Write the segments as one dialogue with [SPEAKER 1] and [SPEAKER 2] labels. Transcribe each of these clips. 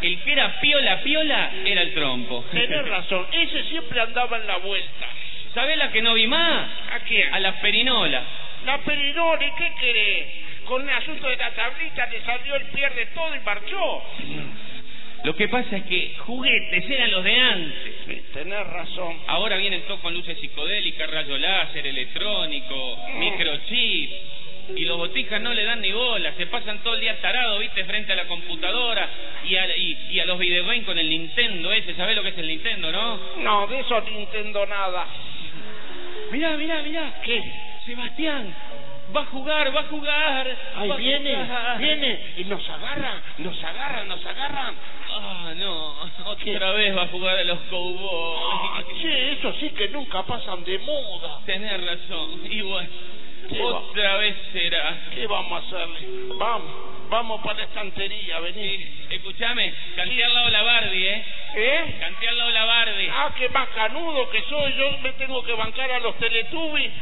[SPEAKER 1] El que era piola era el trompo.
[SPEAKER 2] Tenés razón, ese siempre andaba en la vuelta.
[SPEAKER 1] ¿Sabés la que no vi más?
[SPEAKER 2] ¿A quién?
[SPEAKER 1] A la perinola.
[SPEAKER 2] La perinola, ¿y qué querés? Con el asunto de la tablita le salió el pie de todo y marchó.
[SPEAKER 1] Lo que pasa es que juguetes eran los de antes.
[SPEAKER 2] Sí, tenés razón.
[SPEAKER 1] Ahora vienen todos con luces psicodélicas, rayo láser, electrónico, microchip. Y los botijas no le dan ni bola, se pasan todo el día tarados, viste, frente a la computadora y a los videogames con el Nintendo ese. ¿Sabés lo que es el Nintendo, no?
[SPEAKER 2] No, de eso no entiendo nada.
[SPEAKER 1] Mirá.
[SPEAKER 2] ¿Qué?
[SPEAKER 1] Sebastián, va a jugar.
[SPEAKER 2] Ahí viene, y nos agarran.
[SPEAKER 1] Ah, no, otra vez va a jugar a los cowboys.
[SPEAKER 2] Che, eso sí que nunca pasan de moda.
[SPEAKER 1] Tenés razón, y bueno, otra vez será.
[SPEAKER 2] ¿Qué vamos a hacerle? Vamos para la estantería, vení.
[SPEAKER 1] Sí, escuchame, canté al lado de la Barbie,
[SPEAKER 2] ¿Eh?
[SPEAKER 1] Canté al lado de la Barbie.
[SPEAKER 2] Ah, qué bacanudo que soy, yo me tengo que bancar a los Teletubbies.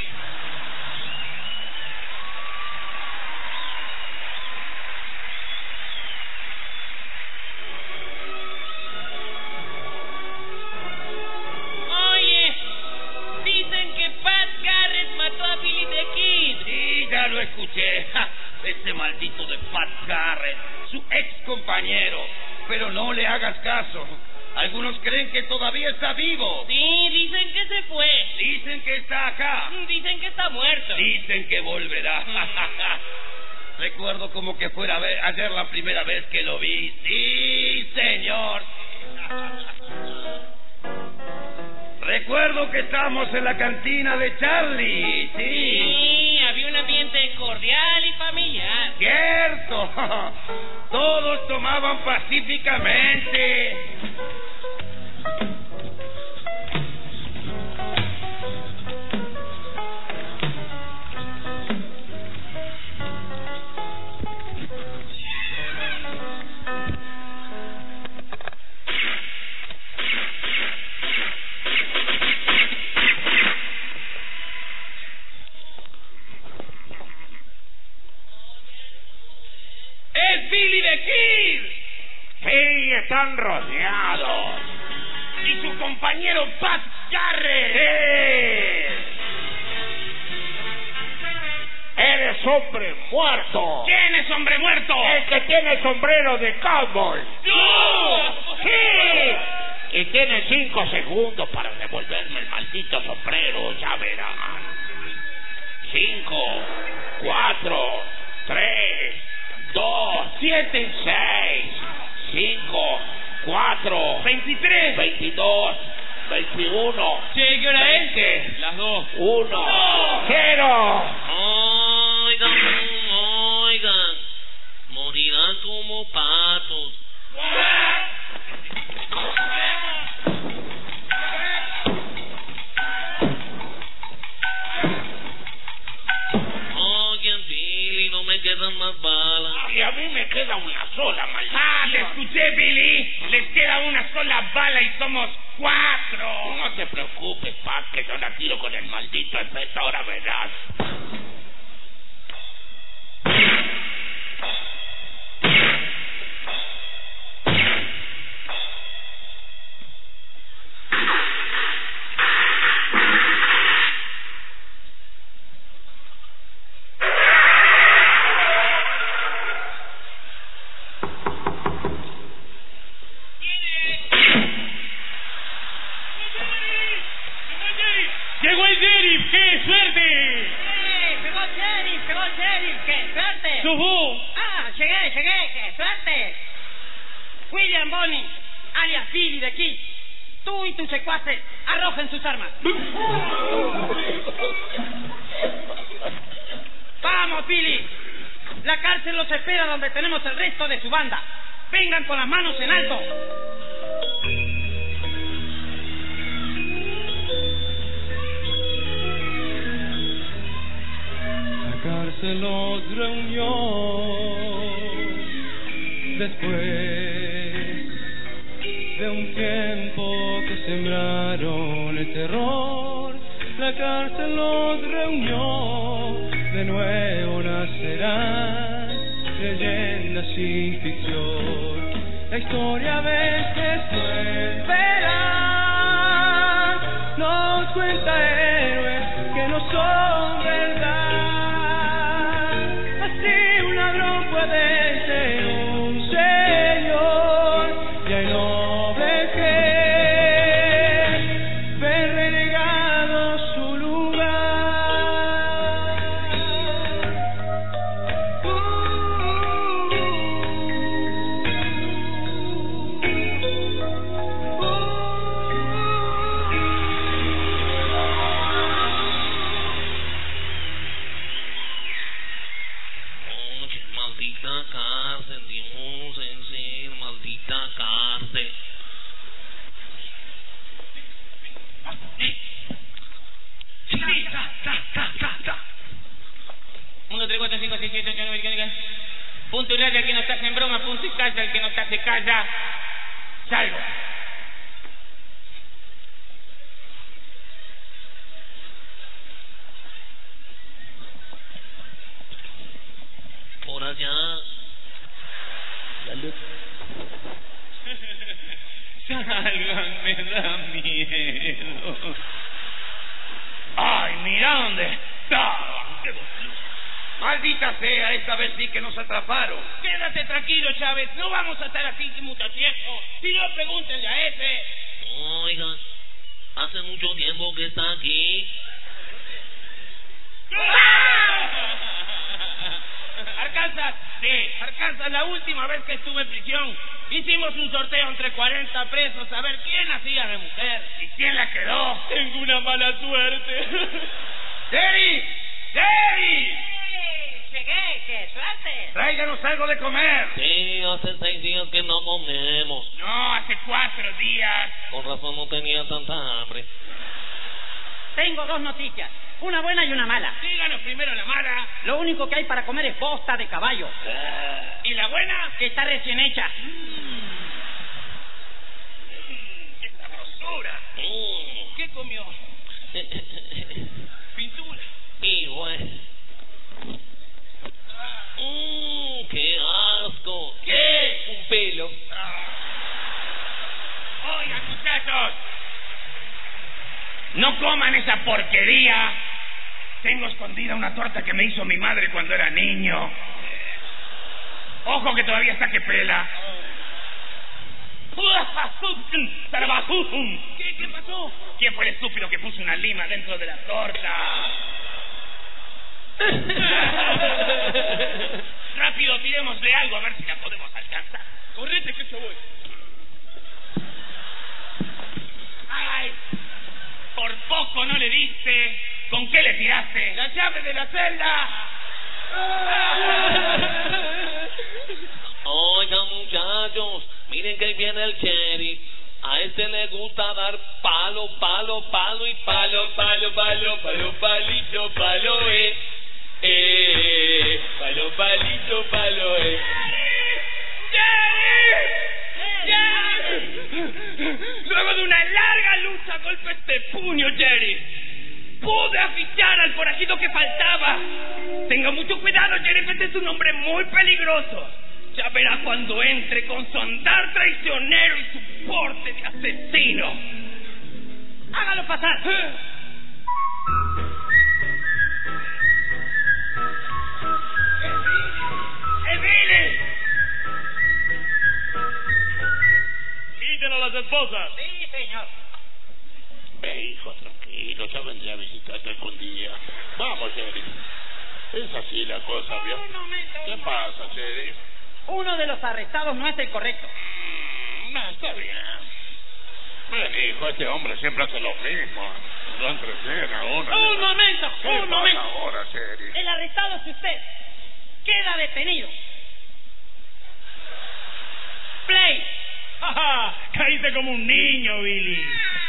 [SPEAKER 3] Lo escuché, ese maldito de Pat Garrett, su ex compañero, pero no le hagas caso. Algunos creen que todavía está vivo.
[SPEAKER 4] Sí, dicen que se fue.
[SPEAKER 3] Dicen que está acá.
[SPEAKER 4] Dicen que está muerto.
[SPEAKER 3] Dicen que volverá. Recuerdo como que fuera ayer la primera vez que lo vi. Sí, señor. Recuerdo que estamos en la cantina de Charlie.
[SPEAKER 4] Sí, había un ambiente cordial y familiar.
[SPEAKER 3] Cierto. Todos tomaban pacíficamente. ¡Es Billy the Kid!
[SPEAKER 2] Sí, están rodeados.
[SPEAKER 3] ¡Y su compañero Pat Garrett!
[SPEAKER 2] ¡Sí! ¡Eres hombre muerto!
[SPEAKER 3] ¿Quién es hombre muerto?
[SPEAKER 2] El que tiene el sombrero de cowboy.
[SPEAKER 3] ¡No!
[SPEAKER 2] ¡Sí! Y tiene 5 segundos para devolverme el maldito sombrero, ya verán. 5, 4, 3, 2,
[SPEAKER 3] 7,
[SPEAKER 2] 6, 5, 4,
[SPEAKER 3] 23,
[SPEAKER 2] 22, 21.
[SPEAKER 1] Che, ¿qué hora es?
[SPEAKER 2] 20,
[SPEAKER 1] Las 2.
[SPEAKER 2] 1,
[SPEAKER 3] ¡No!
[SPEAKER 2] 0.
[SPEAKER 4] Oigan, morirán como patos. Oigan, Billy, no me quedan más balas.
[SPEAKER 2] Y a mí me queda una sola, maldita.
[SPEAKER 3] ¡Ah, te escuché, Billy! Les queda una sola bala y somos 4.
[SPEAKER 2] No te preocupes, Pat, que yo la tiro con el maldito efecto, ahora verás.
[SPEAKER 3] ¡Llegó el sheriff! ¡Qué suerte!
[SPEAKER 4] Llegó el sheriff, qué suerte.
[SPEAKER 3] ¡Sujú!
[SPEAKER 4] Ah, llegué, qué suerte. William Bonney, alias Billy the Kid. Tú y tus secuaces arrojen sus armas. Vamos, Billy. La cárcel los espera donde tenemos el resto de su banda. Vengan con las manos en alto.
[SPEAKER 5] La cárcel los reunió después de un tiempo que sembraron el terror. La cárcel los reunió, de nuevo nacerán leyendas sin ficción. la historia a veces no verá, nos cuenta héroes que no son verdad. Así un ladrón puede ser un señor, y hay nobles que ven renegado su lugar.
[SPEAKER 6] Maldita cárcel, Dios, en serio, maldita cárcel.
[SPEAKER 1] Uno, 3, 4, 5, 6, 7, 8, 9, 10. Punto y raya el que no está en broma, punto y calla el que no está se calla. Salgo.
[SPEAKER 6] Por allá.
[SPEAKER 1] Salgan, me da miedo.
[SPEAKER 3] ¡Ay, mira dónde estaban! ¡Maldita sea! Esta vez sí que nos atraparon.
[SPEAKER 2] Quédate tranquilo, Chávez. No vamos a estar aquí mucho tiempo. Si no, pregúntenle a ese.
[SPEAKER 6] Oigan, hace mucho tiempo que está aquí.
[SPEAKER 2] Arkansas, sí, Arkansas, la última vez que estuve en prisión, hicimos un sorteo entre 40 presos a ver quién hacía de mujer.
[SPEAKER 3] ¿Y quién la quedó?
[SPEAKER 2] Tengo una mala suerte.
[SPEAKER 3] ¡Jerry! ¡Jerry!
[SPEAKER 4] Llegué, qué suerte.
[SPEAKER 3] Tráiganos algo de comer.
[SPEAKER 6] Sí, hace 6 días que no comemos.
[SPEAKER 2] No, hace 4 días.
[SPEAKER 6] Con razón no tenía tanta hambre.
[SPEAKER 4] Tengo 2 noticias, una buena y una mala.
[SPEAKER 2] Díganos primero la mala.
[SPEAKER 4] Lo único que hay para comer es bosta de caballo.
[SPEAKER 2] ¿Y la buena?
[SPEAKER 4] Que está recién hecha.
[SPEAKER 2] ¡Qué sabrosura! ¿Qué comió? Pintura.
[SPEAKER 6] Y bueno. ¡Qué asco!
[SPEAKER 2] ¿Qué?
[SPEAKER 6] Un pelo.
[SPEAKER 2] Oigan, muchachos, no coman esa porquería. Tengo escondida una torta que me hizo mi madre cuando era niño. Ojo que todavía está que pela. ¿Qué pasó? ¿Quién fue el estúpido que puso una lima dentro de la torta? Rápido, tirémosle algo a ver si la podemos alcanzar. Correte que yo voy. ¡Ay! Por poco no le diste. ¿Con qué le tiraste? ¡La llave de la celda!
[SPEAKER 6] Oigan, muchachos, miren que ahí viene el sheriff. A este le gusta dar palo, palo, palo y palo, palo, palo, palo, palito, palo, palo, palito, palo,
[SPEAKER 2] Luego de una larga lucha, golpes de puño, Jerry, pude afichar al forajido que faltaba. Tenga mucho cuidado, Jerry, este es un hombre muy peligroso. Ya verá cuando entre con su andar traicionero y su porte de asesino.
[SPEAKER 4] ¡Hágalo pasar!
[SPEAKER 2] ¡Billy!
[SPEAKER 1] Quítenos las esposas.
[SPEAKER 4] Sí, señor.
[SPEAKER 3] Hijo, tranquilo, ya vendré a visitarte algún día. Vamos, Sheriff. Es así la cosa, ¿vio?
[SPEAKER 4] Un momento.
[SPEAKER 3] ¿Qué pasa, Sheriff?
[SPEAKER 4] Uno de los arrestados no es el correcto.
[SPEAKER 3] No, está bien. Ven, hijo, este hombre siempre hace lo mismo. Lo entretiene ahora.
[SPEAKER 4] Un momento,
[SPEAKER 3] ¿Qué
[SPEAKER 4] un
[SPEAKER 3] pasa
[SPEAKER 4] momento.
[SPEAKER 3] ahora, Sheriff?
[SPEAKER 4] El arrestado es usted. Queda detenido. Play.
[SPEAKER 2] ¡Ja! Caíste como un niño, Billy.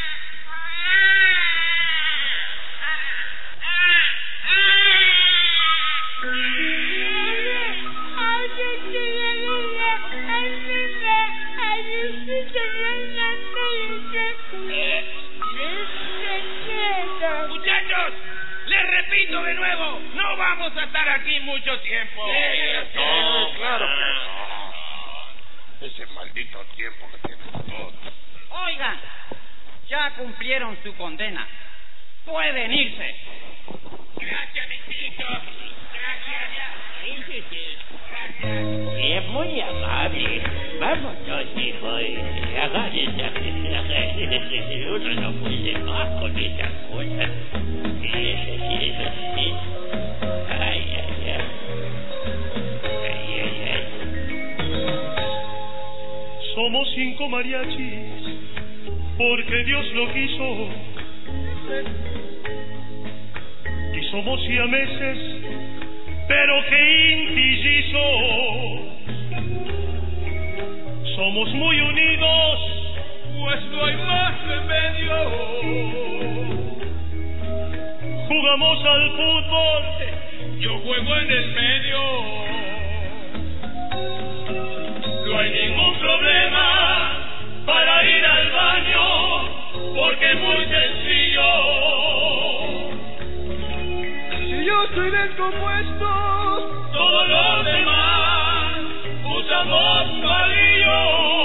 [SPEAKER 2] Muchachos, les repito de nuevo, no vamos a estar aquí mucho tiempo.
[SPEAKER 3] No, claro que no. Ese maldito tiempo que tiene todo.
[SPEAKER 4] Oigan, ya cumplieron su condena. Pueden irse.
[SPEAKER 2] Gracias, mijito. Gracias.
[SPEAKER 7] Es muy amable. Vámonos, hijo. Agárrese. Uno no puede más con esas cosas. Ay.
[SPEAKER 5] Somos 5 mariachis, porque Dios lo quiso. Y somos siameses, pero que intillizos. Somos muy unidos, pues no hay más remedio. Jugamos al fútbol, yo juego en el medio. No hay ningún problema para ir al baño, porque es muy sencillo. Si yo estoy descompuesto, todos los demás usamos palillos.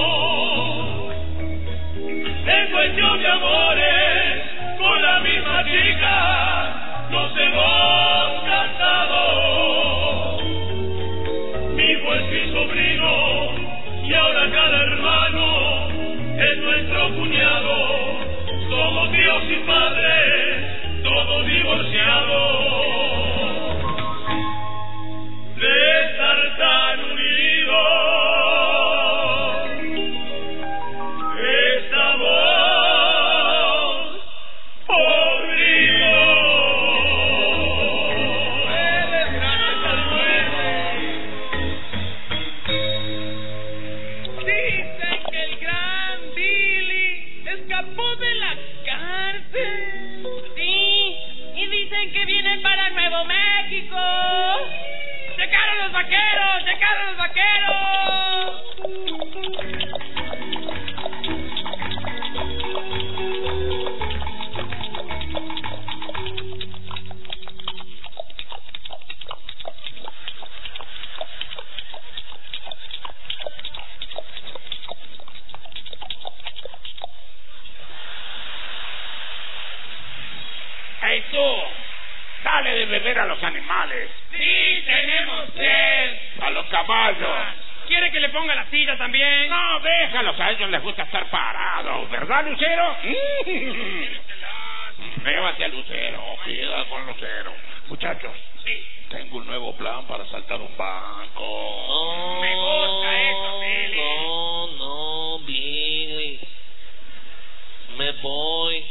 [SPEAKER 5] En cuestión de amores, con la misma chica nos hemos casado. Mi hijo es mi sobrino, y ahora cada hermano es nuestro cuñado. Somos Dios y padres, todos divorciados. De estar tan unidos, estamos podridos.
[SPEAKER 2] Dicen que el gran Billy escapó de la cárcel.
[SPEAKER 4] Sí, y dicen que vienen para Nuevo México. ¡Llegaron los vaqueros! ¡Llegaron los vaqueros!
[SPEAKER 3] ¡Hey tú! ¡Dale de beber a los animales!
[SPEAKER 2] ¡Sí, tenemos sed!
[SPEAKER 3] ¡A los caballos!
[SPEAKER 2] ¿Quiere que le ponga la silla también?
[SPEAKER 3] No, déjalos, a ellos les gusta estar parados, ¿verdad, Lucero? Llévate a Lucero, cuidado con Lucero. Muchachos,
[SPEAKER 2] Sí.
[SPEAKER 3] tengo un nuevo plan para saltar un banco.
[SPEAKER 2] Me gusta eso, Billy.
[SPEAKER 6] No, Billy. Me voy.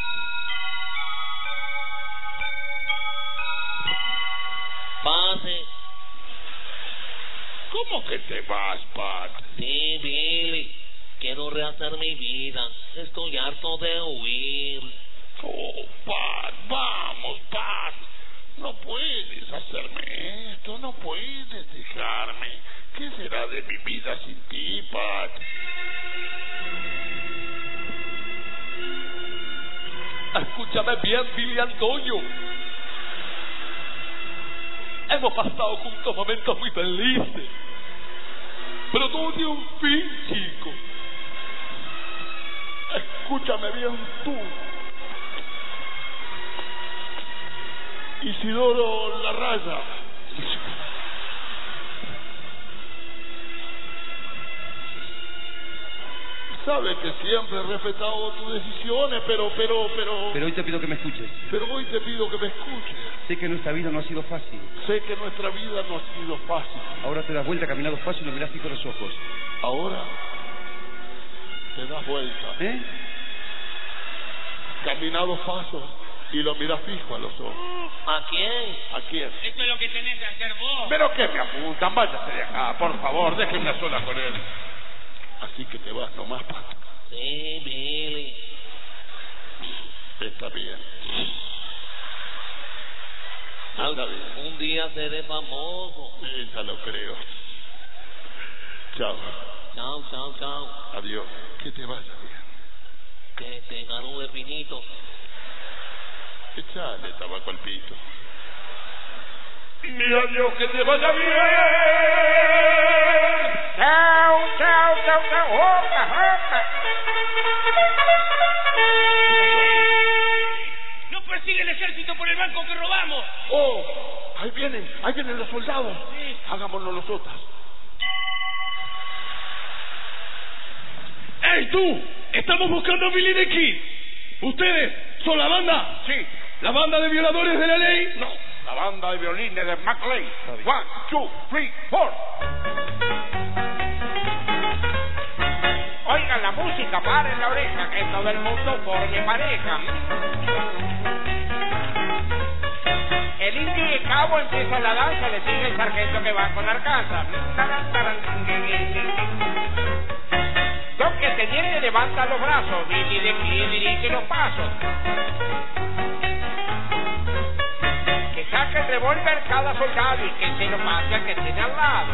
[SPEAKER 6] Pase.
[SPEAKER 3] ¿Cómo que te vas, Pat?
[SPEAKER 6] Sí, Billy. Quiero rehacer mi vida. Estoy harto de huir.
[SPEAKER 3] Oh, Pat, vamos, Pat. No puedes hacerme esto, no puedes dejarme. ¿Qué será de mi vida sin ti, Pat?
[SPEAKER 6] Escúchame bien, Billy Antonio. Hemos pasado juntos momentos muy felices. Pero todo tiene un fin, chico.
[SPEAKER 3] Escúchame bien tú. Isidoro Larraya. Sabe que siempre he respetado tus decisiones, pero
[SPEAKER 8] hoy te pido que me escuches.
[SPEAKER 3] Pero hoy te pido que me escuches.
[SPEAKER 8] Sé que nuestra vida no ha sido fácil.
[SPEAKER 3] Sé que nuestra vida no ha sido fácil.
[SPEAKER 8] Ahora te das vuelta, caminado fácil y lo mirás fijo a los ojos.
[SPEAKER 3] Ahora te das vuelta.
[SPEAKER 8] ¿Eh?
[SPEAKER 3] Caminado pasos y lo miras fijo a los ojos.
[SPEAKER 6] ¿A quién?
[SPEAKER 3] ¿A quién?
[SPEAKER 2] Esto es lo que tenés que hacer vos.
[SPEAKER 3] ¿Pero qué me apuntan? Váyase de acá, por favor, déjenme a sola con él. Así que te vas nomás, Pato.
[SPEAKER 6] Sí, Billy.
[SPEAKER 3] Está bien. Está bien.
[SPEAKER 6] Un día seré famoso.
[SPEAKER 3] Ya lo creo. Chao.
[SPEAKER 6] Chao, chao, chao.
[SPEAKER 3] Adiós. Que te vaya bien.
[SPEAKER 6] Que te ganó de pinito.
[SPEAKER 3] Echale tabaco al pito. Y adiós, que te vaya bien.
[SPEAKER 9] Chao, chao, chao, chao. Opa, opa.
[SPEAKER 2] ¡No persigue el ejército por el banco que robamos!
[SPEAKER 10] ¡Oh! Ahí vienen los soldados. Hagámonos los otros. ¡Ey, tú! Estamos buscando a Billy the Kid. ¿Ustedes son la banda?
[SPEAKER 9] Sí.
[SPEAKER 10] ¿La banda de violadores de la ley?
[SPEAKER 9] No, la banda de violines de McLean. 1, 2, 3, 4. Oigan la música, paren la oreja, que todo el mundo forme pareja. El indio y el cabo empiezan la danza, le sigue el sargento que va con Arkansas. Doc que se viene y levanta los brazos, Billy the Kid dirige los pasos. Que saque el revólver cada soldado y que se lo pase al que tiene al lado.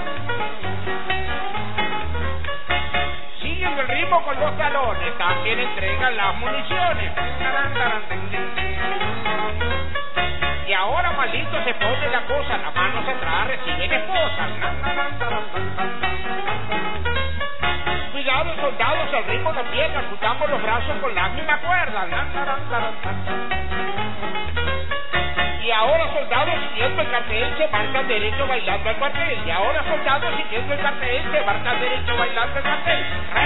[SPEAKER 9] Siguiendo el ritmo con los talones, también entregan las municiones. Y ahora maldito se pone la cosa, las manos atrás reciben esposas. Cuidado soldados, al ritmo de piernas, juntamos los brazos con la misma cuerda. Y ahora soldados siguiendo el cartel se marcan derecho bailando al cuartel. Y ahora soldados siguiendo el cartel se marcan derecho bailando al cuartel.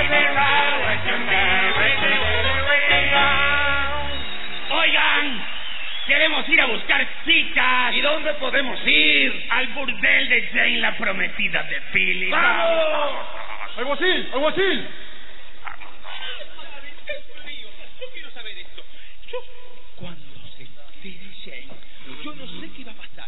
[SPEAKER 2] Oigan, queremos ir a buscar chicas.
[SPEAKER 3] ¿Y dónde podemos ir?
[SPEAKER 2] Al burdel de Jane, la prometida de Billy.
[SPEAKER 3] ¡Vamos!
[SPEAKER 10] ¡Alguacil! ¡Alguacil!
[SPEAKER 2] Yo quiero saber esto. Cuando se entere Jane, yo no sé qué va a pasar.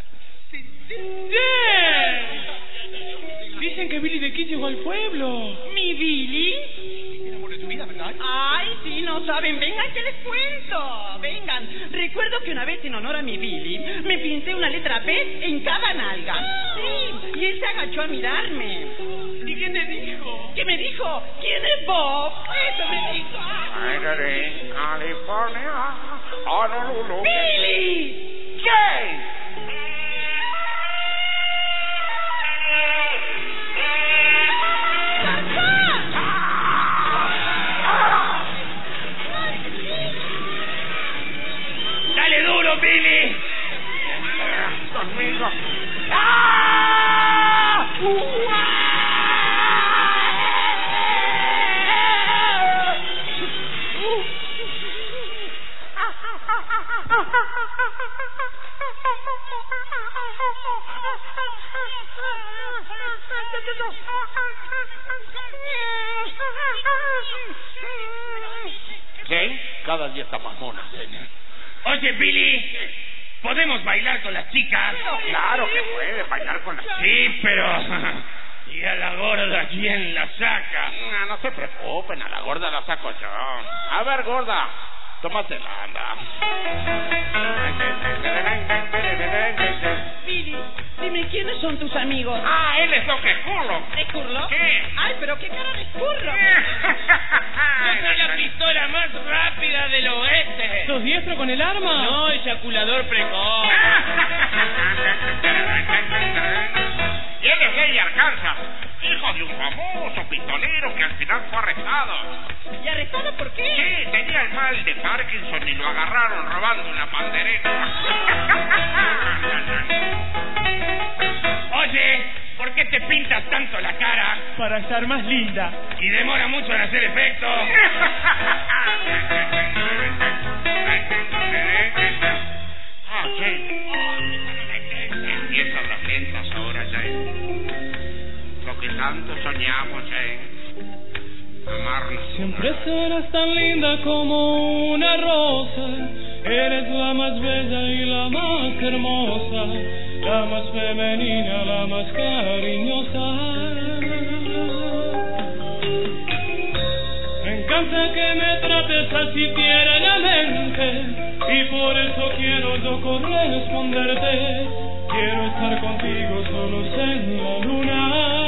[SPEAKER 5] Dicen que Billy the Kid llegó al pueblo.
[SPEAKER 4] ¿Mi Billy?
[SPEAKER 2] El amor de tu vida, ¿verdad?
[SPEAKER 4] Ay, sí, no saben. Vengan que les cuento. Vengan. Recuerdo que una vez en honor a mi Billy me pinté una letra B en cada nalga. Sí, y él se agachó a mirarme.
[SPEAKER 2] ¿Y qué te dijo?
[SPEAKER 4] ¿Qué me dijo? ¿Quién es Bob? Eso me dijo.
[SPEAKER 9] California, Honolulu.
[SPEAKER 4] ¡Billy!
[SPEAKER 9] ¿Qué?
[SPEAKER 2] ¡Dale duro, Billy!
[SPEAKER 9] Conmigo.
[SPEAKER 3] Jane, cada día está más mona.
[SPEAKER 2] Oye, Billy, ¿podemos bailar con las chicas?
[SPEAKER 9] Claro que puede bailar con la...
[SPEAKER 2] Sí, pero... ¿y a la gorda quién la saca?
[SPEAKER 9] No se preocupen, a la gorda la saco yo. A ver, gorda, tómatela, anda.
[SPEAKER 4] Billy, dime, ¿quiénes son tus amigos?
[SPEAKER 9] Ah, él es Doc Escurro.
[SPEAKER 4] ¿Escurlo?
[SPEAKER 9] ¿Qué?
[SPEAKER 4] Ay, pero qué cara de escurro.
[SPEAKER 2] Yo soy la pistola más rápida del oeste.
[SPEAKER 5] ¿Sos diestro con el arma?
[SPEAKER 2] No, eyaculador precoz.
[SPEAKER 9] Y él es Gay Arkansas, hijo de un famoso pistolero que al final fue arrestado.
[SPEAKER 4] ¿Y arrestado por qué?
[SPEAKER 9] Sí, tenía el mal de Parkinson y lo agarraron robando una pandereta.
[SPEAKER 2] Oye, ¿por qué te pintas tanto la cara?
[SPEAKER 5] Para estar más linda.
[SPEAKER 2] Y demora mucho en hacer efecto.
[SPEAKER 9] Ah, Jane. Empiezan las lentas ahora, Jane. Lo que tanto soñamos, Jane. Amarnos.
[SPEAKER 5] Siempre serás tan linda como una rosa. Eres la más bella y la más hermosa, la más femenina, la más cariñosa. Me encanta que me trates así tiernamente, y por eso quiero yo corresponderte. Quiero estar contigo solos en la luna.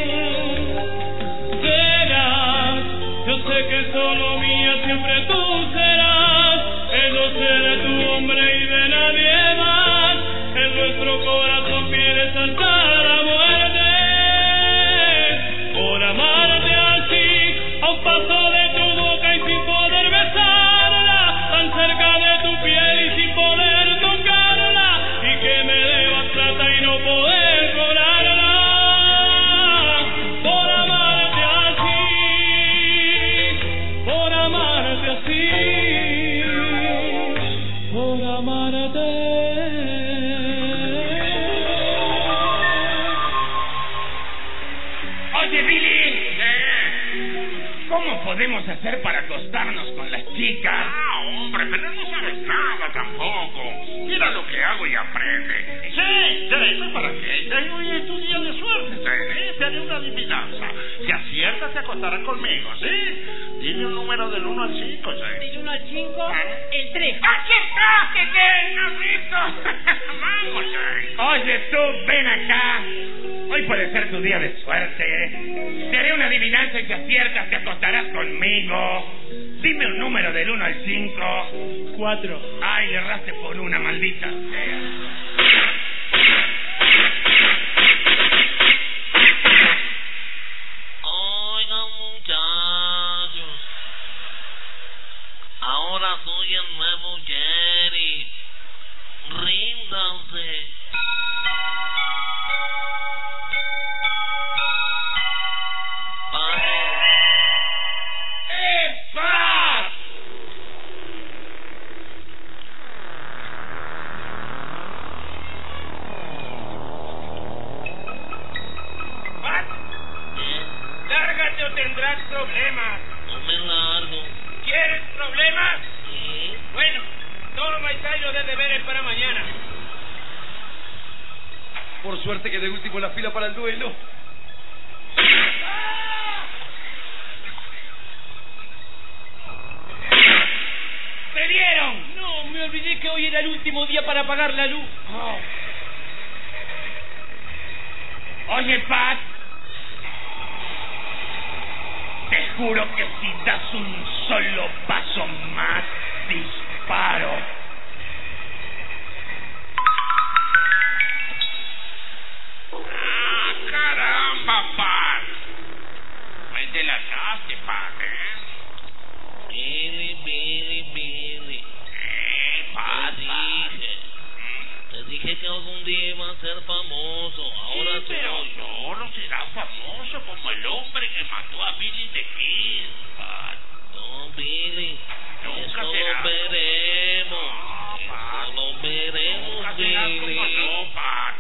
[SPEAKER 5] Serás, yo sé que solo mía siempre tú serás. Yo seré tu hombre y de nadie más. En nuestro corazón quieres hasta la muerte.
[SPEAKER 2] ¿Cómo podemos hacer para acostarnos con las chicas?
[SPEAKER 9] Ah, hombre, pero no sabes nada tampoco. Mira lo que hago y aprende. Sí, ¿no para qué? Hoy es tu día de suerte, te haré una adivinanza. Si aciertas, te acostarás conmigo, ¿sí? Dime un número del 1 al 5,
[SPEAKER 4] ¿Del 1 al 5? El 3.
[SPEAKER 9] ¡Aquí está! ¡Qué bien! ¿Has visto? ¡Vamos,
[SPEAKER 2] Oye, tú, ven acá. Hoy puede ser tu día de suerte. Te haré una adivinanza y si aciertas te acostarás conmigo. Dime un número del 1 al 5.
[SPEAKER 5] 4.
[SPEAKER 2] Ay, le erraste por una, maldita sea.
[SPEAKER 6] Oigan, muchachos, ahora soy el nuevo Jerry. Ríndanse.
[SPEAKER 2] ¡Pat! ¡Lárgate o tendrás problemas!
[SPEAKER 6] No me largo.
[SPEAKER 2] ¿Quieres problemas?
[SPEAKER 6] Sí.
[SPEAKER 2] Bueno, toma y trae los de deberes para mañana.
[SPEAKER 8] Por suerte que de último en la fila para el duelo.
[SPEAKER 2] ¡Me dieron!
[SPEAKER 5] No, me olvidé que hoy era el último día para apagar la luz.
[SPEAKER 2] Oye, Pat, te juro que si das un solo paso más, disparo.
[SPEAKER 9] ¡Ah, caramba, Pat! Me delataste, Pat,
[SPEAKER 6] Billy.
[SPEAKER 9] Pat,
[SPEAKER 6] Te dije que algún día iba a ser famoso. Ahora
[SPEAKER 9] sí, pero
[SPEAKER 6] soy.
[SPEAKER 9] solo será famoso como el hombre que mató a Billy the Kid, Pat.
[SPEAKER 6] No, Billy.
[SPEAKER 9] Nunca
[SPEAKER 6] Eso
[SPEAKER 9] será.
[SPEAKER 6] lo veremos.
[SPEAKER 9] No, Pat.
[SPEAKER 6] Eso lo veremos,
[SPEAKER 9] Nunca serás como
[SPEAKER 6] Billy.
[SPEAKER 9] yo, Pat.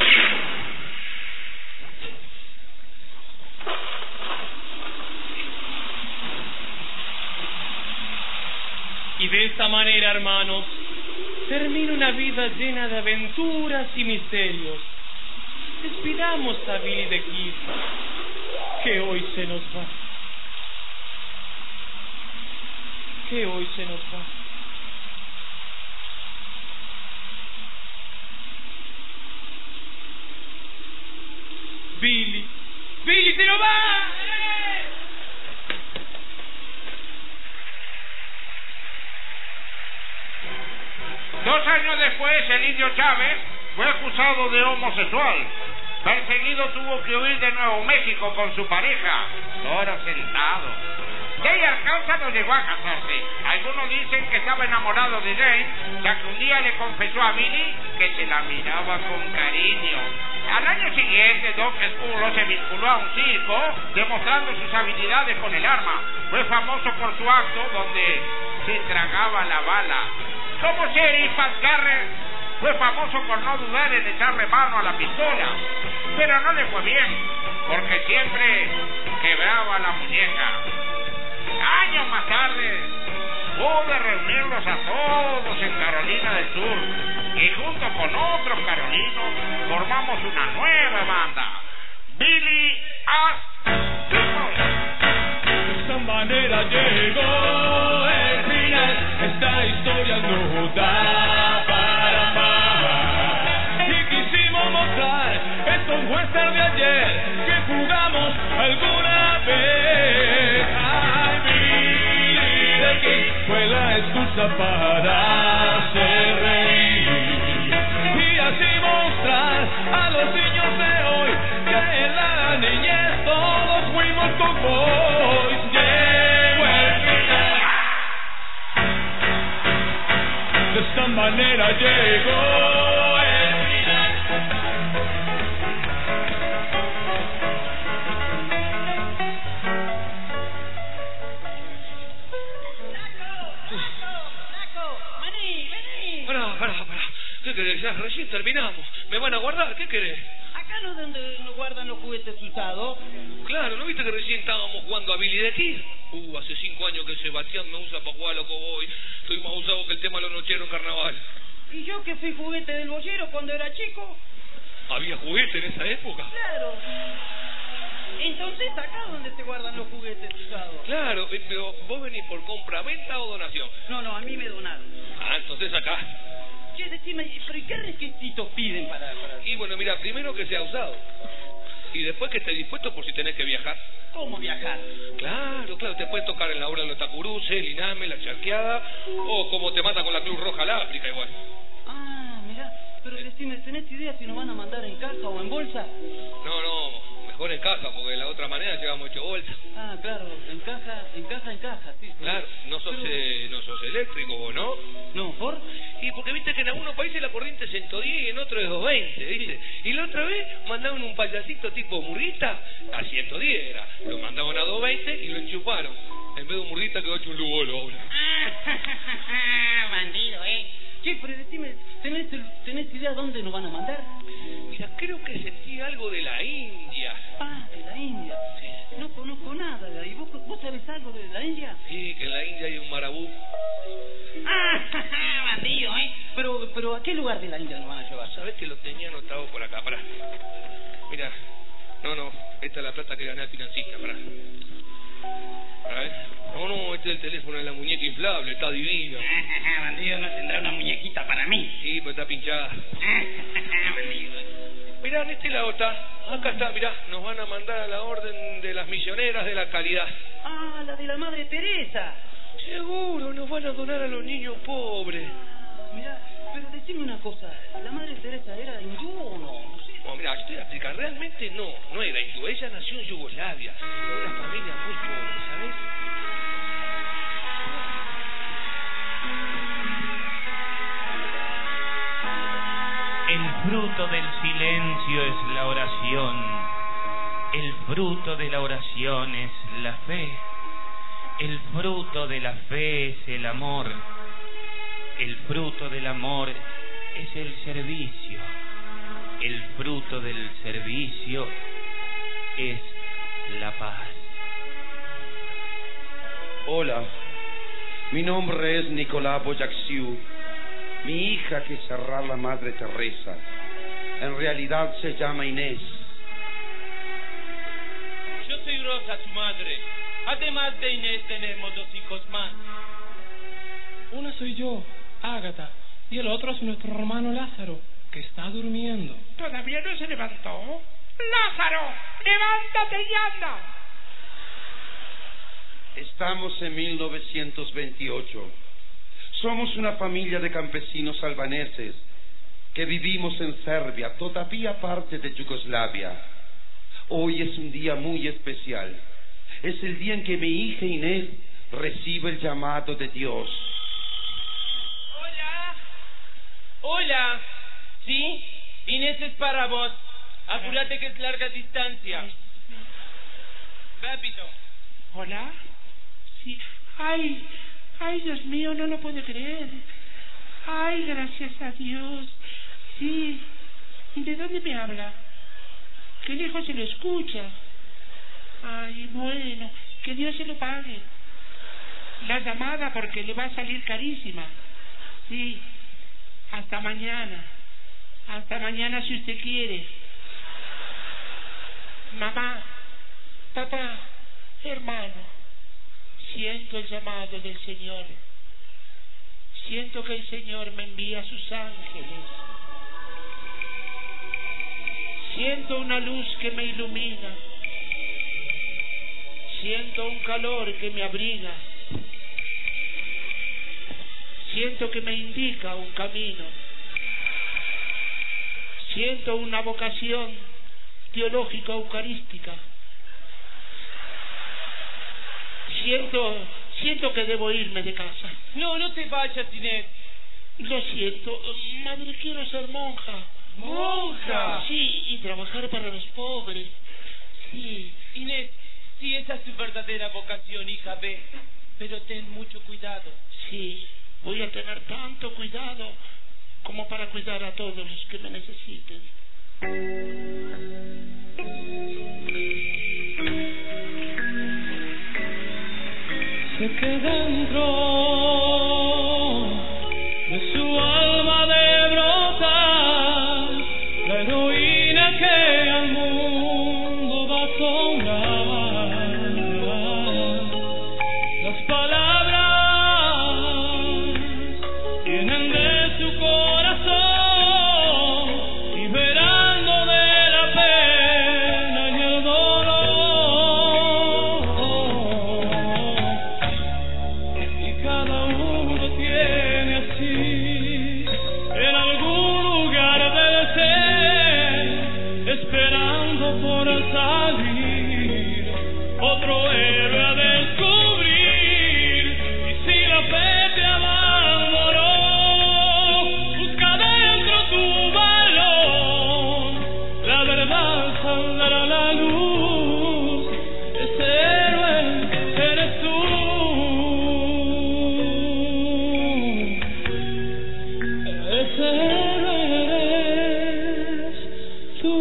[SPEAKER 5] Y de esta manera, hermanos, termina una vida llena de aventuras y misterios. Despidamos a Billy the Kid, que hoy se nos va. Que hoy se nos va. Billy, te lo va.
[SPEAKER 9] 2 años después, el indio Chávez fue acusado de homosexual. Perseguido, tuvo que huir de Nuevo México con su pareja, Toro Sentado. Jay Alcanza no llegó a casarse. Algunos dicen que estaba enamorado de Jane, ya que un día le confesó a Billy que se la miraba con cariño. Al año siguiente, Doc Esculo se vinculó a un circo, demostrando sus habilidades con el arma. Fue famoso por su acto donde se tragaba la bala. Como sheriff, Pat Garrett fue famoso por no dudar en echarle mano a la pistola, pero no le fue bien, porque siempre quebraba la muñeca. Años más tarde, pude reunirlos a todos en Carolina del Sur, y junto con otros carolinos formamos una nueva banda, Billy as
[SPEAKER 5] De esta manera llegó el final. Esta historia no da para más. Y quisimos mostrar estos western de ayer que jugamos alguna vez. Ay, Billy the Kid fue la excusa para hacer reír y así mostrar a los niños de hoy que en la niñez todos fuimos cowboys. Llegó el final. De esta manera llegó el final.
[SPEAKER 4] Naco, vení.
[SPEAKER 5] Pará. ¿Qué querés? Ya recién terminamos. ¿Me van a guardar? ¿Qué querés?
[SPEAKER 4] Acá ¿no? ¿Donde nos guardan los juguetes usados?
[SPEAKER 6] Claro, ¿no viste que recién estábamos jugando a Billy the Kid? Hace 5 años que Sebastián me usa para jugar a los cowboy. Estoy más usado que el tema de los nocheros en carnaval.
[SPEAKER 4] ¿Y yo que fui juguete del boyero cuando era chico?
[SPEAKER 6] ¿Había juguete en esa época?
[SPEAKER 4] Claro. Entonces, ¿acá donde se guardan los juguetes usados?
[SPEAKER 6] Claro, pero ¿vos venís por compra, venta o donación?
[SPEAKER 4] No, a mí me donaron.
[SPEAKER 6] Ah, entonces acá.
[SPEAKER 4] Che, decime, ¿pero y qué requisitos piden para...?
[SPEAKER 6] Y bueno, mira, primero que sea usado. Y después que esté dispuesto por si tenés que viajar.
[SPEAKER 4] ¿Cómo viajar?
[SPEAKER 6] Claro, te puede tocar en la obra de los Tacuruces, el Iname, la Charqueada, o como te mata con la Cruz Roja al África igual.
[SPEAKER 4] Ah, mirá, pero decime, ¿tenés idea si nos van a mandar en caja o en bolsa?
[SPEAKER 6] No, mejor en caja, porque de la otra manera llevamos hecho bolsa.
[SPEAKER 4] Ah, claro, en caja, sí.
[SPEAKER 6] Claro, no sos eléctrico, ¿vos no?
[SPEAKER 4] No, ¿por?
[SPEAKER 6] Y porque viste que en algunos países la corriente es 110 y en otros es 220, ¿viste? Y la otra vez mandaban un payasito tipo Murguita a 110 era. Lo mandaban a 220 y lo enchuparon. En vez de un Murguita quedó hecho un lugolo ahora.
[SPEAKER 4] Bandido, Che, pero decime, ¿tenés idea dónde nos van a mandar?
[SPEAKER 6] Mira, creo que sentí algo de la India.
[SPEAKER 4] Ah, de la India. Sí. No conozco nada de ahí. ¿Vos sabés algo de la India?
[SPEAKER 6] Sí, que en la India hay un marabú.
[SPEAKER 4] Bandido, Pero ¿a qué lugar de la India nos van a llevar?
[SPEAKER 6] Sabés que lo tenía anotado por acá, pará. Mira, no, esta es la plata que gané al financista, pará. A ver. No, este es el teléfono de la muñeca inflable, está divino.
[SPEAKER 4] Bandido, ¿no tendrá una muñequita para mí?
[SPEAKER 6] Sí, pero está pinchada.
[SPEAKER 4] Bandido.
[SPEAKER 6] Mirá, en este lado está. Acá está, mirá. Nos van a mandar a la orden de las misioneras de la caridad.
[SPEAKER 4] Ah, la de la Madre Teresa.
[SPEAKER 6] Seguro, nos van a donar a los niños pobres.
[SPEAKER 4] Mirá, pero decime una cosa. ¿La Madre Teresa era hindú o no?
[SPEAKER 6] No, mirá, yo te voy a explicar. Realmente no era hindú. Ella nació en Yugoslavia. De una familia muy pobre, ¿sabes?
[SPEAKER 1] El fruto del silencio es la oración. El fruto de la oración es la fe. El fruto de la fe es el amor. El fruto del amor es el servicio. El fruto del servicio es la paz.
[SPEAKER 11] Hola, mi nombre es Nicolás Boyaxiu. Mi hija que será la Madre Teresa. En realidad se llama Inés.
[SPEAKER 12] Yo soy Rosa, su madre. Además de Inés tenemos 2 hijos más.
[SPEAKER 5] Una soy yo, Ágata, y el otro es nuestro hermano Lázaro, que está durmiendo.
[SPEAKER 13] ¿Todavía no se levantó? ¡Lázaro! ¡Levántate y anda!
[SPEAKER 11] Estamos en 1928. Somos una familia de campesinos albaneses que vivimos en Serbia, todavía parte de Yugoslavia. Hoy es un día muy especial. Es el día en que mi hija Inés recibe el llamado de Dios.
[SPEAKER 12] Hola. ¿Sí? Inés es para vos. Apúrate que es larga distancia. Rápido.
[SPEAKER 13] ¿Hola? Sí. Ay, Dios mío, no lo puedo creer. Ay, gracias a Dios. Sí. ¿Y de dónde me habla? Qué lejos se lo escucha. Ay, bueno, que Dios se lo pague. La llamada porque le va a salir carísima. Sí. Hasta mañana. Hasta mañana si usted quiere. Mamá, papá, hermano. Siento el llamado del Señor. Siento que el Señor me envía a sus ángeles. Siento una luz que me ilumina. Siento un calor que me abriga. Siento que me indica un camino. Siento una vocación teológica eucarística. Siento que debo irme de casa.
[SPEAKER 12] No te vayas, Inés.
[SPEAKER 13] Lo siento, madre, quiero ser monja.
[SPEAKER 12] ¿Monja?
[SPEAKER 13] Sí, y trabajar para los pobres. Sí.
[SPEAKER 12] Inés, si esa es tu verdadera vocación, hija, ve. Pero ten mucho cuidado.
[SPEAKER 13] Sí, voy a tener tanto cuidado como para cuidar a todos los que me necesiten.
[SPEAKER 5] Sé que dentro de su alma de brotar la heroína que al mundo va a sonar. Las palabras vienen de su corazón, liberando de la pena y el dolor. Y cada uno tiene así en algún lugar del ser, esperando por salir, otro héroe a descubrir. Y si la fe te abandonó, busca dentro tu valor, la verdad saldrá a la luz, ese héroe eres tú. Ese héroe eres tú.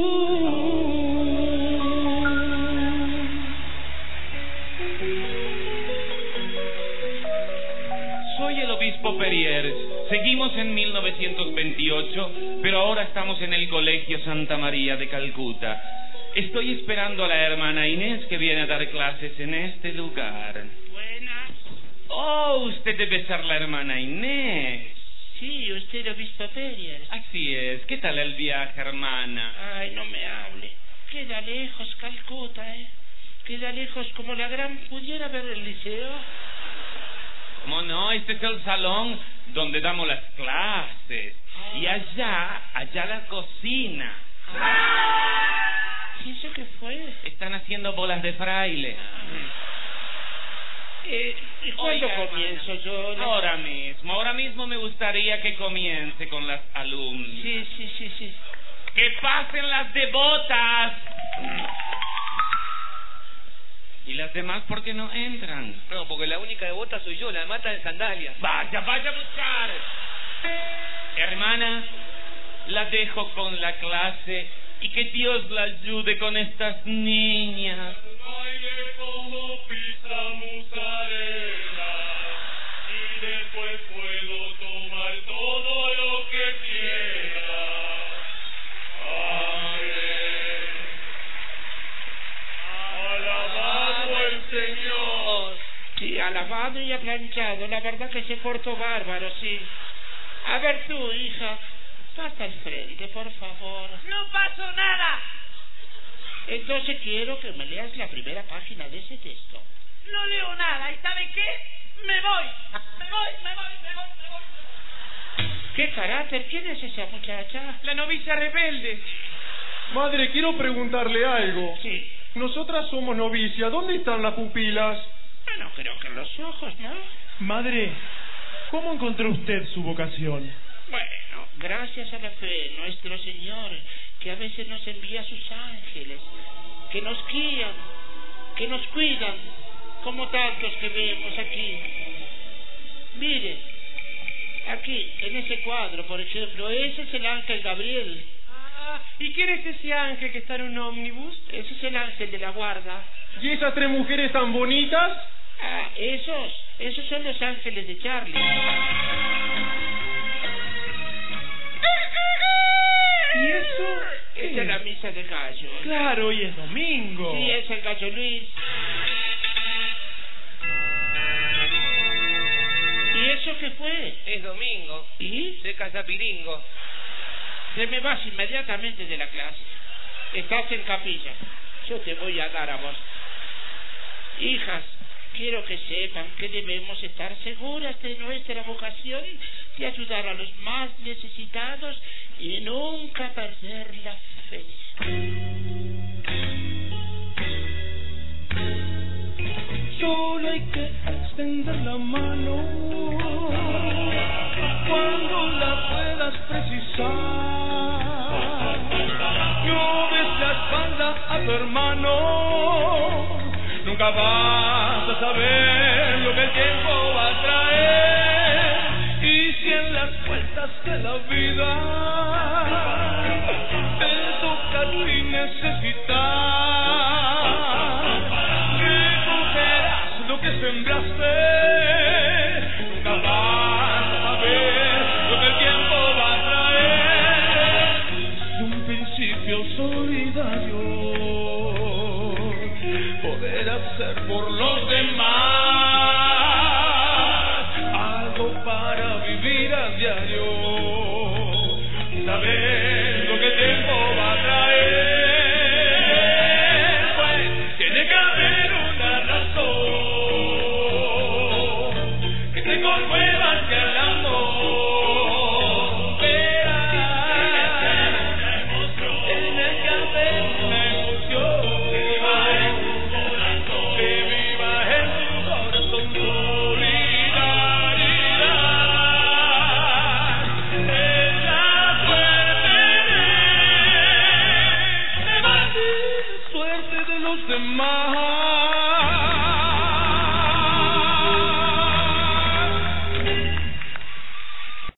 [SPEAKER 1] Soy el obispo Perier. Seguimos en 1928, pero ahora estamos en el Colegio Santa María de Calcuta. Estoy esperando a la hermana Inés, que viene a dar clases en este lugar.
[SPEAKER 13] Buenas.
[SPEAKER 1] Oh, usted debe ser la hermana Inés.
[SPEAKER 13] Sí, usted el obispo Perier.
[SPEAKER 1] Así es. ¿Qué tal el viaje, hermana?
[SPEAKER 13] Ay, no me hable. Queda lejos Calcuta, ¿eh? Queda lejos como la gran pudiera ver el liceo.
[SPEAKER 1] ¿Cómo no? Este es el salón donde damos las clases. Y allá la cocina.
[SPEAKER 13] ¿Y eso qué fue?
[SPEAKER 1] Están haciendo bolas de fraile.
[SPEAKER 13] ¿Y cuándo
[SPEAKER 1] Oiga,
[SPEAKER 13] comienzo
[SPEAKER 1] hermana,
[SPEAKER 13] yo?
[SPEAKER 1] Ahora mismo me gustaría que comience con las alumnas.
[SPEAKER 13] Sí.
[SPEAKER 1] ¡Que pasen las devotas! ¿Y las demás por qué no entran?
[SPEAKER 6] No, porque la única devota soy yo, la mata en sandalias.
[SPEAKER 1] Vaya a buscar. Hermana, la dejo con la clase y que Dios la ayude con estas niñas.
[SPEAKER 5] Baile como pizza mozzarella y después puedo tomar todo lo que quiera. Amén. Alabado el Señor.
[SPEAKER 13] Sí, alabado y aplanchado. La verdad que se portó bárbaro, sí. A ver tú, hija, pasa al frente, por favor.
[SPEAKER 4] No pasó nada.
[SPEAKER 13] Entonces quiero que me leas la primera página de ese texto.
[SPEAKER 4] No leo nada. ¿Y sabe qué? Me voy.
[SPEAKER 13] ¿Qué carácter? ¿Quién es esa muchacha?
[SPEAKER 12] La novicia rebelde.
[SPEAKER 10] Madre, quiero preguntarle algo.
[SPEAKER 13] Sí.
[SPEAKER 10] Nosotras somos novicias. ¿Dónde están las pupilas?
[SPEAKER 13] Bueno, creo que en los ojos, ¿no?
[SPEAKER 10] Madre, ¿cómo encontró usted su vocación?
[SPEAKER 13] Bueno, gracias a la fe de nuestro Señor, que a veces nos envía a sus ángeles, que nos guían, que nos cuidan, como tantos que vemos aquí. Mire, aquí, en ese cuadro, por ejemplo, ese es el ángel Gabriel.
[SPEAKER 12] ¿Y quién es ese ángel que está en un ómnibus?
[SPEAKER 13] Ese es el ángel de la guarda.
[SPEAKER 10] ¿Y esas tres mujeres tan bonitas?
[SPEAKER 13] Esos son los ángeles de Charlie.
[SPEAKER 10] ¿Y eso?
[SPEAKER 13] Esa es la misa del gallo.
[SPEAKER 10] Claro, hoy es domingo.
[SPEAKER 13] Sí, es el gallo Luis. ¿Y eso qué fue?
[SPEAKER 6] Es domingo.
[SPEAKER 13] ¿Y?
[SPEAKER 6] Se casa Piringo.
[SPEAKER 13] Te me vas inmediatamente de la clase. Estás en capilla. Yo te voy a dar a vos. Hijas, quiero que sepan que debemos estar seguras de nuestra vocación de ayudar a los más necesitados y nunca perder la fe.
[SPEAKER 5] Solo hay que extender la mano cuando la puedas precisar. No des la espalda a tu hermano, nunca vas a saber lo que el tiempo va a traer. Y si en en las vueltas de la vida te toca a ti necesitar. Recogerás lo que sembraste, nunca vas a saber lo que el tiempo va a traer. Es un principio solidario poder hacer por los demás algo para vivir a diario, saber lo que el tiempo va a traer. Pues tiene que haber una razón que te conmueva hacia el amor. Verás, tiene que haber una emoción que viva en tu corazón, que viva en tu corazón. Solidaridad es la suerte de los demás.